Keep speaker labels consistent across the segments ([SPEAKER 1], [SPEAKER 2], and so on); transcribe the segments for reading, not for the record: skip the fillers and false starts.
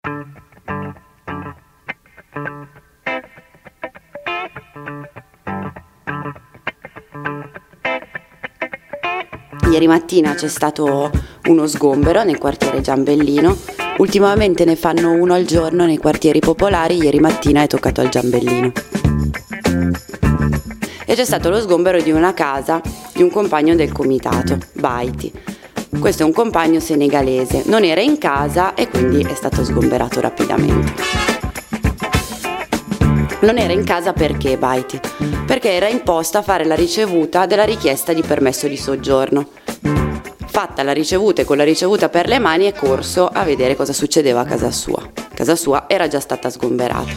[SPEAKER 1] Ieri mattina c'è stato uno sgombero nel quartiere Giambellino, ultimamente ne fanno uno al giorno nei quartieri popolari, ieri mattina è toccato al Giambellino. E c'è stato lo sgombero di una casa di un compagno del comitato, Baiti. Questo è un compagno senegalese, non era in casa e quindi è stato sgomberato rapidamente. Non era in casa perché Baiti? Perché era imposta a fare la ricevuta della richiesta di permesso di soggiorno. Fatta la ricevuta e con la ricevuta per le mani è corso a vedere cosa succedeva a casa sua. Casa sua era già stata sgomberata.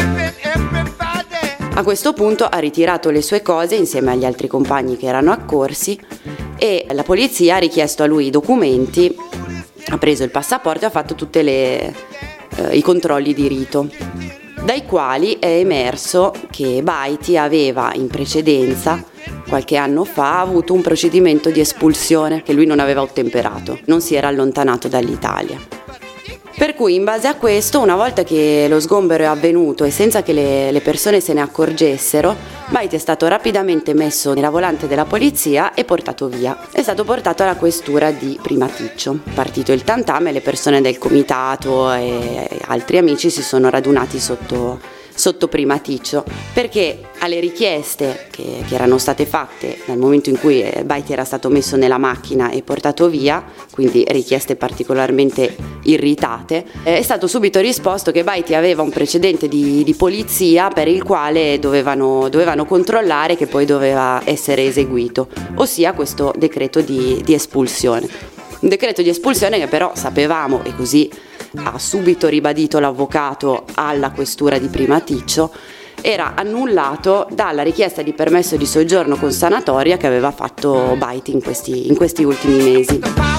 [SPEAKER 1] A questo punto ha ritirato le sue cose insieme agli altri compagni che erano accorsi e la polizia ha richiesto a lui i documenti, ha preso il passaporto e ha fatto tutti i controlli di rito, dai quali è emerso che Baiti aveva in precedenza, qualche anno fa, avuto un procedimento di espulsione che lui non aveva ottemperato, non si era allontanato dall'Italia. Per cui in base a questo, una volta che lo sgombero è avvenuto e senza che le persone se ne accorgessero, Baiti è stato rapidamente messo nella volante della polizia e portato via. È stato portato alla questura di Primaticcio. Partito il tantam e le persone del comitato e altri amici si sono radunati sotto Primaticcio, perché alle richieste che erano state fatte dal momento in cui Baiti era stato messo nella macchina e portato via, quindi richieste particolarmente irritate, è stato subito risposto che Baiti aveva un precedente di polizia per il quale dovevano controllare, che poi doveva essere eseguito, ossia questo decreto di espulsione. Un decreto di espulsione che però sapevamo, e così ha subito ribadito l'avvocato alla questura di Primaticcio, era annullato dalla richiesta di permesso di soggiorno con sanatoria che aveva fatto Baiti in questi ultimi mesi.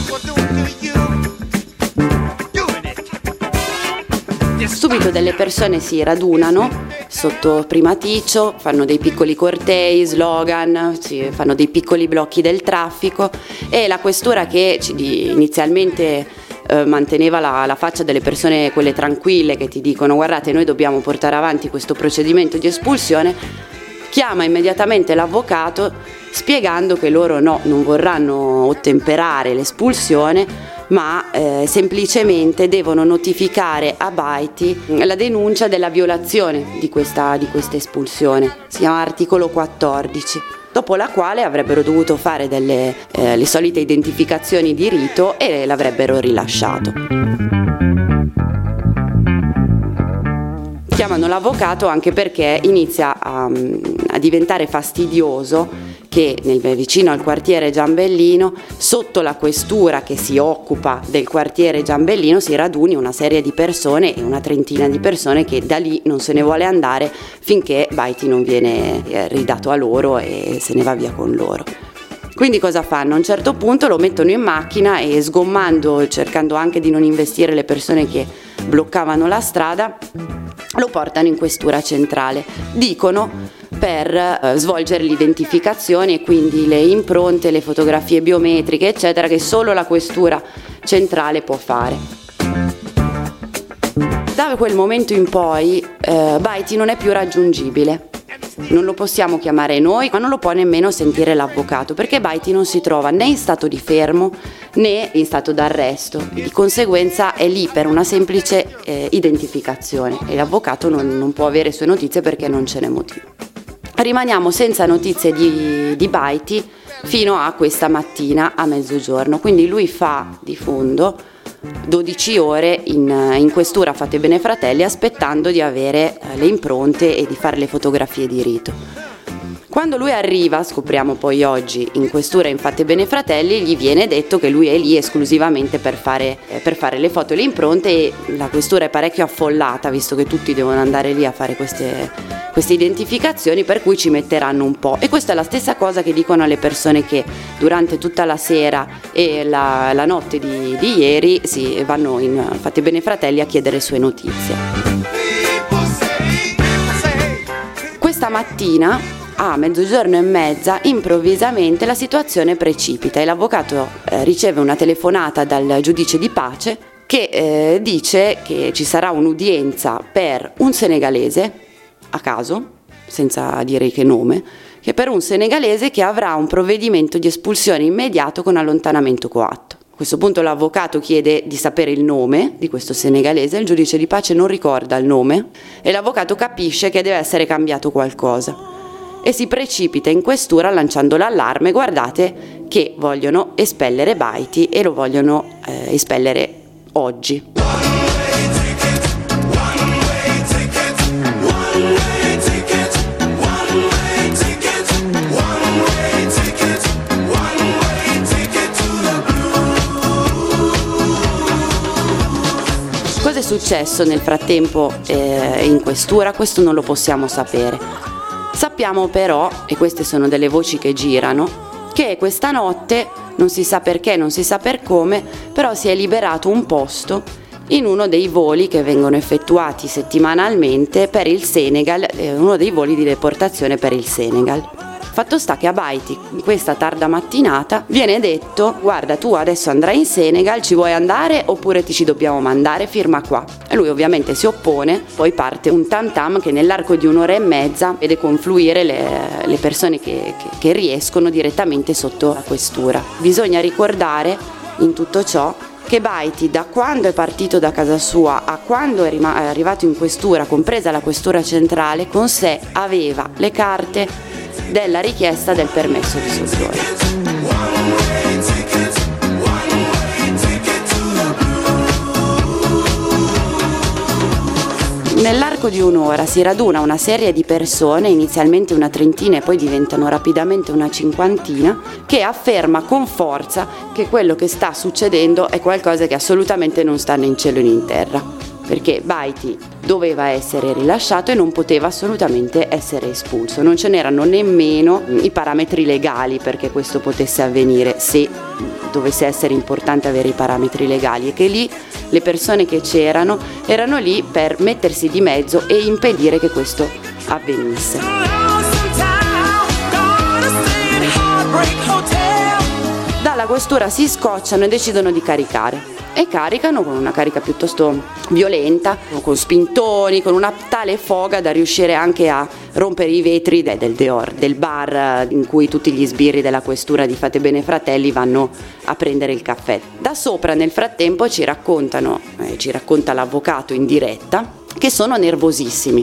[SPEAKER 1] Subito delle persone si radunano sotto Primaticcio, fanno dei piccoli cortei, slogan, fanno dei piccoli blocchi del traffico e la questura, che inizialmente manteneva la faccia delle persone, quelle tranquille, che ti dicono guardate, noi dobbiamo portare avanti questo procedimento di espulsione, chiama immediatamente l'avvocato spiegando che loro non vorranno ottemperare l'espulsione, ma semplicemente devono notificare a Baiti la denuncia della violazione di questa espulsione. Si chiama articolo 14. Dopo la quale avrebbero dovuto fare le solite identificazioni di rito e l'avrebbero rilasciato. Chiamano l'avvocato anche perché inizia a diventare fastidioso che vicino al quartiere Giambellino, sotto la questura che si occupa del quartiere Giambellino, si raduni una serie di persone, e una trentina di persone, che da lì non se ne vuole andare finché Baiti non viene ridato a loro e se ne va via con loro. Quindi cosa fanno? A un certo punto lo mettono in macchina e, sgommando, cercando anche di non investire le persone che bloccavano la strada, lo portano in questura centrale. Dicono per svolgere l'identificazione e quindi le impronte, le fotografie biometriche, eccetera, che solo la questura centrale può fare. Da quel momento in poi Baiti non è più raggiungibile. Non lo possiamo chiamare noi, ma non lo può nemmeno sentire l'avvocato, perché Baiti non si trova né in stato di fermo né in stato d'arresto. Di conseguenza è lì per una semplice identificazione e l'avvocato non può avere sue notizie perché non ce n'è motivo. Rimaniamo senza notizie di Baiti fino a questa mattina a mezzogiorno, quindi lui fa di fondo 12 ore in questura Fate Bene Fratelli, aspettando di avere le impronte e di fare le fotografie di rito. Quando lui arriva, scopriamo poi oggi, in questura in Fate Bene Fratelli, gli viene detto che lui è lì esclusivamente per fare le foto e le impronte, e la questura è parecchio affollata, visto che tutti devono andare lì a fare queste identificazioni, per cui ci metteranno un po'. E questa è la stessa cosa che dicono alle persone che durante tutta la sera e la notte di ieri vanno in Fate Bene Fratelli a chiedere sue notizie. Questa mattina, a mezzogiorno e mezza, improvvisamente la situazione precipita e l'avvocato riceve una telefonata dal giudice di pace che dice che ci sarà un'udienza per un senegalese, a caso, senza dire che nome, che per un senegalese che avrà un provvedimento di espulsione immediato con allontanamento coatto. A questo punto l'avvocato chiede di sapere il nome di questo senegalese, il giudice di pace non ricorda il nome e l'avvocato capisce che deve essere cambiato qualcosa e si precipita in questura lanciando l'allarme: guardate che vogliono espellere Baiti e lo vogliono espellere oggi. Cosa è successo nel frattempo in questura? Questo non lo possiamo sapere. Sappiamo però, e queste sono delle voci che girano, che questa notte, non si sa perché, non si sa per come, però si è liberato un posto in uno dei voli che vengono effettuati settimanalmente per il Senegal, uno dei voli di deportazione per il Senegal. Fatto sta che a Baiti, in questa tarda mattinata, viene detto: guarda, tu adesso andrai in Senegal, ci vuoi andare oppure ti ci dobbiamo mandare, firma qua. E lui ovviamente si oppone, poi parte un tam tam che nell'arco di un'ora e mezza vede confluire le persone che riescono direttamente sotto la questura. Bisogna ricordare in tutto ciò che Baiti, da quando è partito da casa sua a quando è arrivato in questura, compresa la questura centrale, con sé aveva le carte della richiesta del permesso di soggiorno. Nell'arco di un'ora si raduna una serie di persone, inizialmente una trentina e poi diventano rapidamente una cinquantina, che afferma con forza che quello che sta succedendo è qualcosa che assolutamente non sta né in cielo né in terra, perché Baiti doveva essere rilasciato e non poteva assolutamente essere espulso. Non ce n'erano nemmeno i parametri legali perché questo potesse avvenire, se dovesse essere importante avere i parametri legali, e che lì le persone che c'erano erano lì per mettersi di mezzo e impedire che questo avvenisse. Dalla questura si scocciano e decidono di caricare. E caricano con una carica piuttosto violenta, con spintoni, con una tale foga da riuscire anche a rompere i vetri del bar in cui tutti gli sbirri della questura di Fate Bene Fratelli vanno a prendere il caffè. Da sopra nel frattempo ci racconta l'avvocato in diretta che sono nervosissimi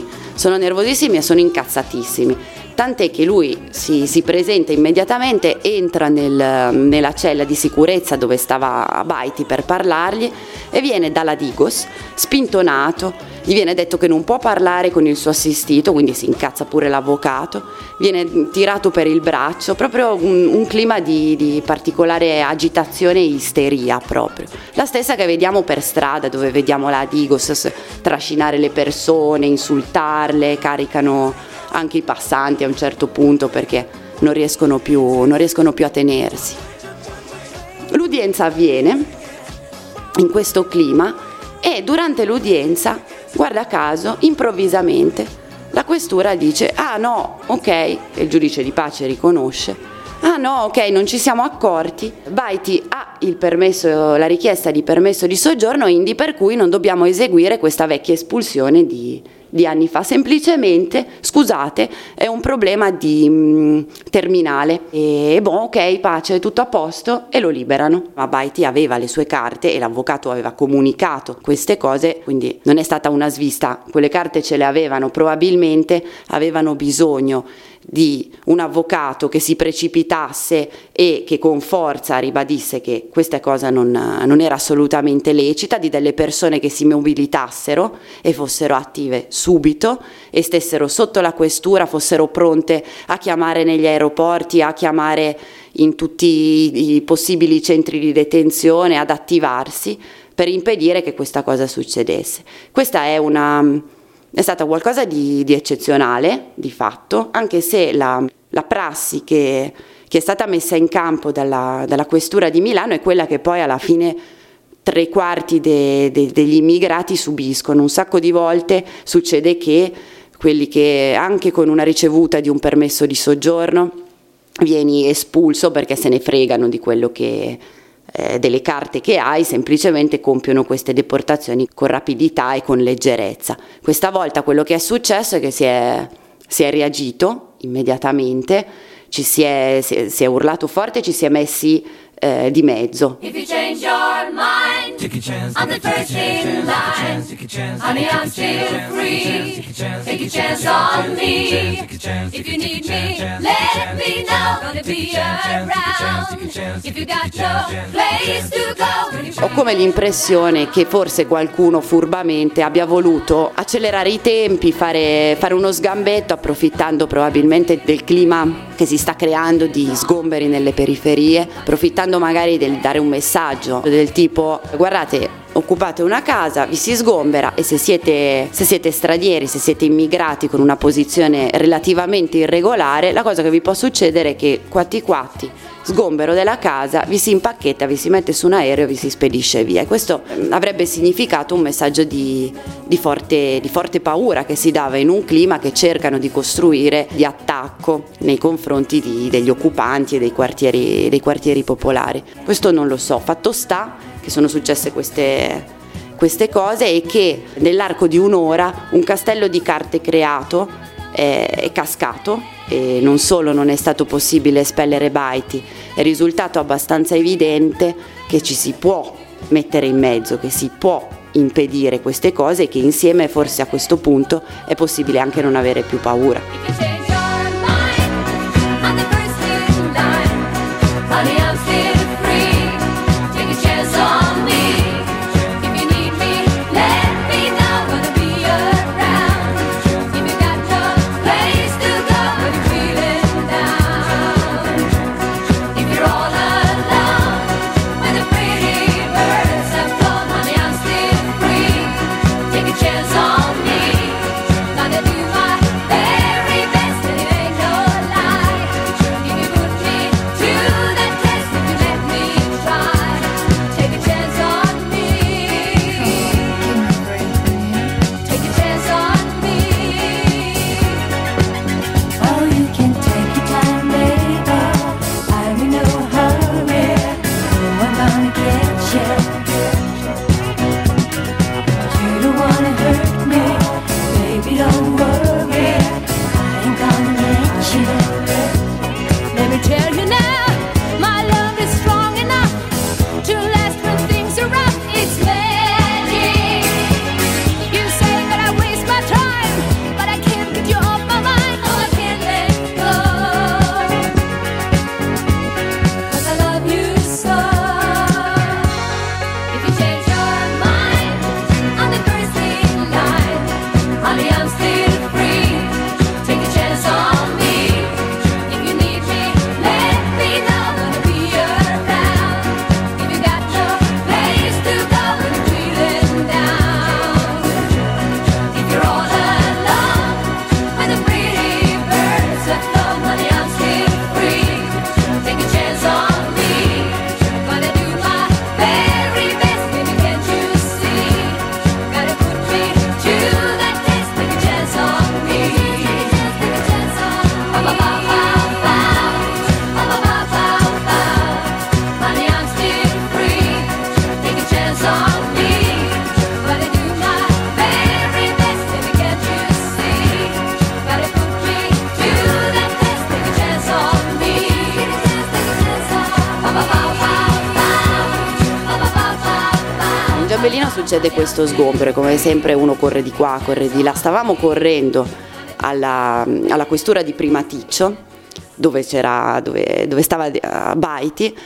[SPEAKER 1] e sono incazzatissimi. Tant'è che lui si presenta immediatamente, entra nella cella di sicurezza dove stava Baiti per parlargli e viene dalla Digos spintonato, gli viene detto che non può parlare con il suo assistito, quindi si incazza pure l'avvocato, viene tirato per il braccio, proprio un clima di particolare agitazione e isteria proprio. La stessa che vediamo per strada, dove vediamo la Digos trascinare le persone, insultarle, caricano anche i passanti a un certo punto perché non riescono più a tenersi. L'udienza avviene in questo clima e durante l'udienza, guarda caso, improvvisamente la questura dice: ah no, ok, e il giudice di pace riconosce: ah no, ok, non ci siamo accorti, Baiti ha il permesso, la richiesta di permesso di soggiorno, indi per cui non dobbiamo eseguire questa vecchia espulsione di anni fa, semplicemente, scusate, è un problema di terminale e ok, pace, tutto a posto, e lo liberano. Ma Baiti aveva le sue carte e l'avvocato aveva comunicato queste cose, quindi non è stata una svista, quelle carte ce le avevano, probabilmente avevano bisogno di un avvocato che si precipitasse e che con forza ribadisse che questa cosa non era assolutamente lecita, di delle persone che si mobilitassero e fossero attive subito e stessero sotto la questura, fossero pronte a chiamare negli aeroporti, a chiamare in tutti i possibili centri di detenzione, ad attivarsi per impedire che questa cosa succedesse. Questa è stata qualcosa di eccezionale, di fatto, anche se la prassi che è stata messa in campo dalla questura di Milano è quella che poi alla fine 3/4 degli immigrati subiscono. Un sacco di volte succede che quelli che anche con una ricevuta di un permesso di soggiorno vieni espulso perché se ne fregano di quello che delle carte che hai, semplicemente compiono queste deportazioni con rapidità e con leggerezza. Questa volta quello che è successo è che si è reagito immediatamente, si è urlato forte, ci si è messi di mezzo.
[SPEAKER 2] If you change your mind, take a chance, I'm the first in line. Honey, I'm still free. Take a chance on me. If you need me, let me know. Gonna be around. If you got no place to go.
[SPEAKER 1] Ho come l'impressione che forse qualcuno furbamente abbia voluto accelerare i tempi, fare uno sgambetto, approfittando probabilmente del clima che si sta creando di sgomberi nelle periferie, approfittando magari del dare un messaggio del tipo: guardate, occupate una casa, vi si sgombera, e se siete stranieri, se siete immigrati con una posizione relativamente irregolare, la cosa che vi può succedere è che quatti sgombero della casa, vi si impacchetta, vi si mette su un aereo e vi si spedisce via. E questo avrebbe significato un messaggio di forte paura che si dava in un clima che cercano di costruire di attacco nei confronti degli occupanti e dei quartieri popolari. Questo non lo so, fatto sta che sono successe queste cose e che nell'arco di un'ora un castello di carte creato è cascato, e non solo non è stato possibile espellere Baiti, è risultato abbastanza evidente che ci si può mettere in mezzo, che si può impedire queste cose e che insieme forse a questo punto è possibile anche non avere più paura. Succede questo sgombero, come sempre uno corre di qua, corre di là. Stavamo correndo alla questura di Primaticcio, dove stava Baiti,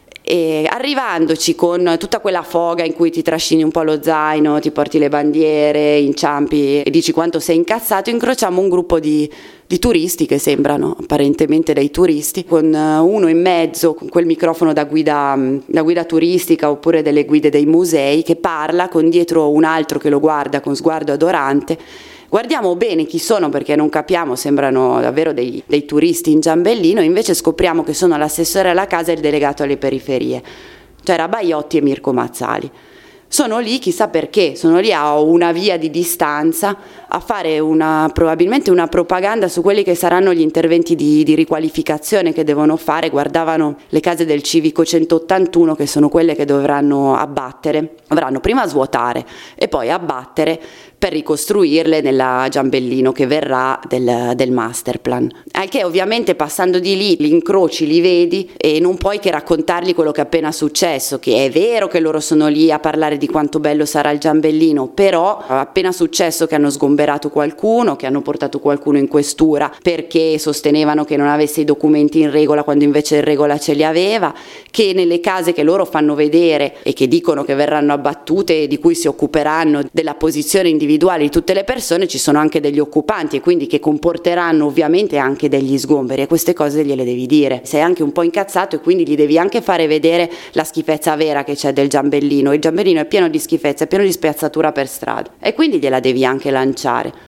[SPEAKER 1] e arrivandoci con tutta quella foga in cui ti trascini un po' lo zaino, ti porti le bandiere, inciampi e dici quanto sei incazzato, incrociamo un gruppo di turisti che sembrano apparentemente dei turisti, con uno in mezzo con quel microfono da guida turistica oppure delle guide dei musei, che parla con dietro un altro che lo guarda con sguardo adorante. Guardiamo bene chi sono perché non capiamo, sembrano davvero dei turisti in giambellino, invece scopriamo che sono l'assessore alla casa e il delegato alle periferie, cioè era Baiotti e Mirko Mazzali. sono lì chissà perché, sono lì a una via di distanza a fare probabilmente una propaganda su quelli che saranno gli interventi di riqualificazione che devono fare. Guardavano le case del civico 181, che sono quelle che dovranno prima svuotare e poi abbattere per ricostruirle nella Giambellino che verrà del master plan. Anche ovviamente passando di lì li incroci, li vedi e non puoi che raccontargli quello che è appena successo, che è vero che loro sono lì a parlare di quanto bello sarà il Giambellino, però è appena successo che hanno sgomberato qualcuno, che hanno portato qualcuno in questura perché sostenevano che non avesse i documenti in regola quando invece in regola ce li aveva, che nelle case che loro fanno vedere e che dicono che verranno abbattute e di cui si occuperanno della posizione individuale di tutte le persone ci sono anche degli occupanti e quindi che comporteranno ovviamente anche degli sgomberi, e queste cose gliele devi dire. Sei anche un po' incazzato e quindi gli devi anche fare vedere la schifezza vera che c'è del Giambellino. Il Giambellino è pieno di schifezza, è pieno di spiazzatura per strada e quindi gliela devi anche lanciare.